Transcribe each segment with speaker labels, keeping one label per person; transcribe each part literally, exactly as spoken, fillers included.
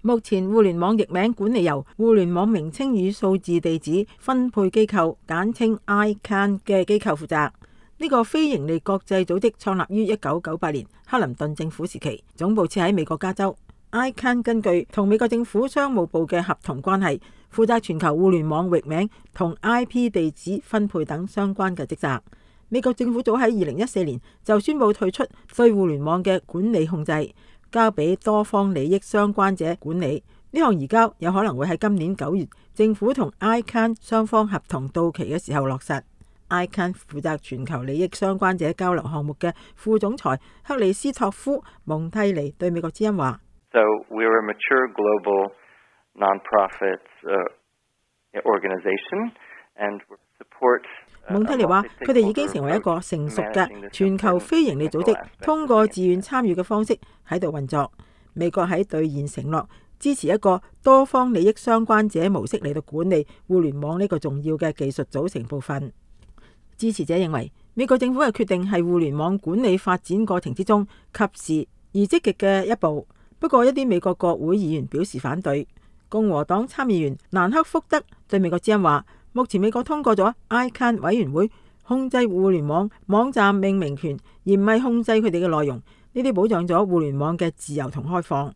Speaker 1: 目前互聯網譯名管理由互聯網名稱與數字地址分配機構簡稱 I C A N 嘅機構負責。呢個非營利國際組織創立於一九九八年克林頓政府時期，總部設喺美國加州。I C A N 根據同美國政府商務部嘅合同關係，負責全球互聯網域名同 I P 地址分配等相關嘅職責。美國政府早喺二零一四年就宣布退出對互聯網嘅管理控制，交俾多方利益相關者管理。呢項移交有可能會喺今年九月政府同 I C A N 雙方合同到期嘅時候落實。I C A N 負責全球利益相關者交流項目嘅副總裁克里斯托夫蒙蒂尼對美國之音話
Speaker 2: ：So we're a mature global non-profit organization and support。
Speaker 1: 蒙蒂尼話：佢哋已經成為一個成熟嘅全球非營利組織，通過自願參與嘅方式喺度運作。美國喺兌現承諾，支持一個多方利益相關者模式嚟到管理互聯網呢個重要嘅技術組成部分。支持者認為，美國政府嘅決定係互聯網管理發展過程之中及時而積極嘅一步。不過，一啲美國國會議員表示反對。共和黨參議員蘭克福德對美國之音話：目前美國通過咗 I C A N 委員會控制互聯網網站命名權，而唔係控制佢哋嘅內容。呢啲保障咗互聯網嘅自由同開放。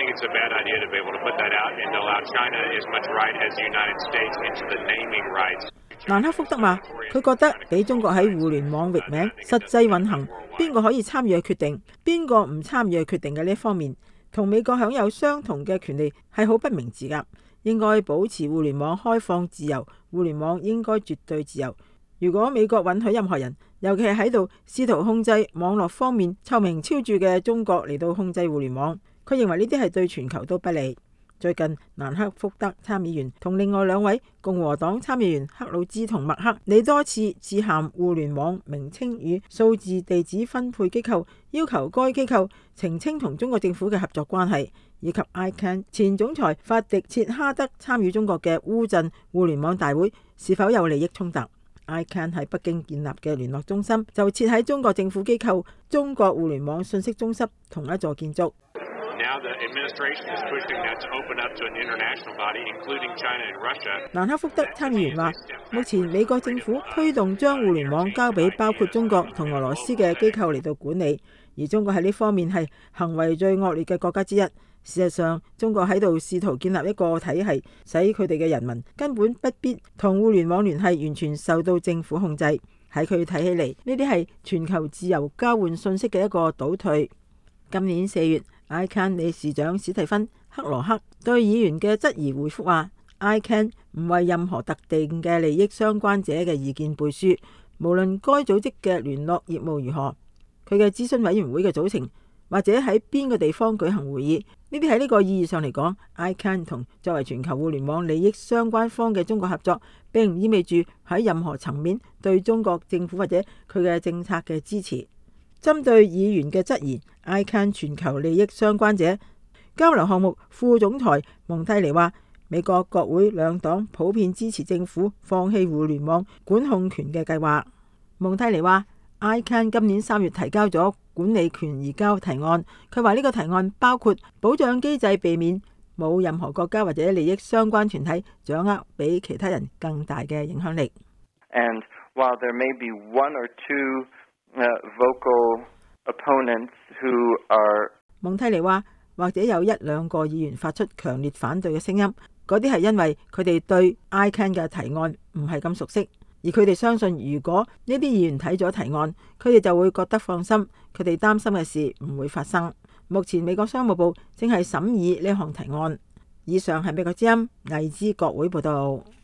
Speaker 1: 蘭克福德話：佢覺得俾中國喺互聯網域名實際運行，邊個可以參與嘅決定，邊個唔參與嘅決定嘅呢一方面，同美國享有相同嘅權利係好不明智㗎。應該保持互聯網開放自由，互聯網應該絕對自由。如果美國允許任何人，尤其係喺度試圖控制網絡方面臭名昭著嘅中國嚟到控制互聯網，佢認為呢啲係對全球都不利。最近，蘭克福德參議員同另外兩位共和黨參議員克魯茲同麥克，你多次致函互聯網名稱與數字地址分配機構，要求該機構澄清同中國政府嘅合作關係，以及 I C A N 前總裁法迪切哈德參與中國嘅烏鎮互聯網大會是否有利益衝突。I C A N 喺北京建立嘅聯絡中心就設喺中國政府機構中國互聯網信息中心同一座建築。蘭克福德參議員話：目前美國政府推動將互聯網交俾包括中國同俄羅斯嘅機構嚟到管理，而中國喺呢方面係行為最惡劣嘅國家之一。事實上，中國喺度試圖建立一個體系，使佢哋嘅人民根本不必同互聯網聯繫，完全受到政府控制。喺佢睇起嚟，呢啲係全球自由交換信息嘅一個倒退。今年四月，I C A N 理事長史蒂芬克羅克對議員嘅質疑回覆話 ：I C A N 唔為任何特定嘅利益相關者嘅意見背書，無論該組織嘅聯絡業務如何，佢嘅諮詢委員會嘅組成或者喺邊個地方舉行會議，呢啲喺呢個意義上嚟講 ，I C A N 同作為全球互聯網利益相關方嘅中國合作，並唔意味住喺任何層面對中國政府或者佢嘅政策嘅支持。針對議員嘅質疑 ，I C A N 全球利益相關者交流項目副總裁蒙蒂尼話：美國國會兩黨普遍支持政府放棄互聯網管控權嘅計劃。蒙蒂尼話 ：I C A N 今年三月提交咗管理權移交提案，佢話呢個提案包括保障機制，避免冇任何國家或者利益相關團體掌握比其他人更大嘅影響力。
Speaker 2: And while there may be one or two Uh, vocal opponents who are
Speaker 1: 蒙蒂尼話，或者有一兩個議員發出強烈反對嘅聲音，嗰啲係因為佢哋對 I C A N 嘅提案唔係咁熟悉，而佢哋相信如果呢啲議員睇咗提案，佢哋就會覺得放心，佢哋擔心嘅事唔會發生。目前美國商務部正係審議呢項提案。以上係美國之音黎姿國會報道。